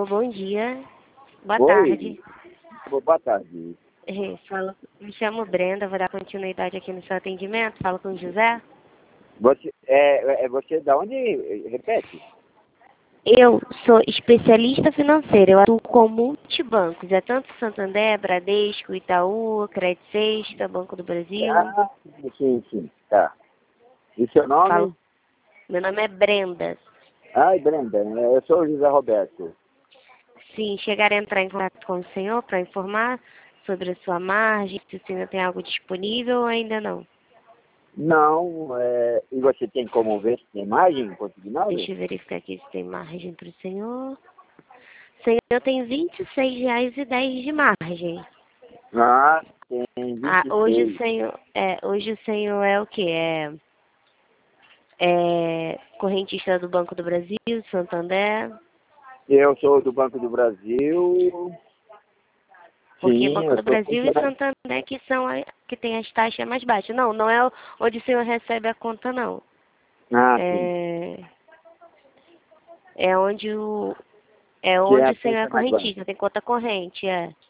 bom dia. Boa Oi, tarde. boa tarde. Me chamo Brenda, vou dar continuidade aqui no seu atendimento. Falo com o José. Você da onde? Repete. Eu sou especialista financeira, eu atuo com multibancos, é tanto Santander, Bradesco, Itaú, Credit Sexta, Banco do Brasil. Ah, sim, tá. E seu nome? Falo, meu nome é Brenda. Ai, Brenda, eu sou o José Roberto. Sim, chegar a entrar em contato com o senhor para informar sobre a sua margem, se o senhor tem algo disponível ou ainda não. Não, e você tem como ver se tem imagem consignado? Deixa eu verificar aqui se tem margem para o senhor. O senhor tem R$ 26,10 de margem. Ah, tem Ah, 26. hoje o senhor é o quê? É correntista do Banco do Brasil, Santander? Eu sou do Banco do Brasil. Porque Sim, Banco eu do sou Brasil e funcionário. Santander que são que tem as taxas mais baixas. Não, não é onde o senhor recebe a conta, não. Ah, sim. É, é onde Que é o a senhor é conta mais baixa. correntista, tem conta corrente, é.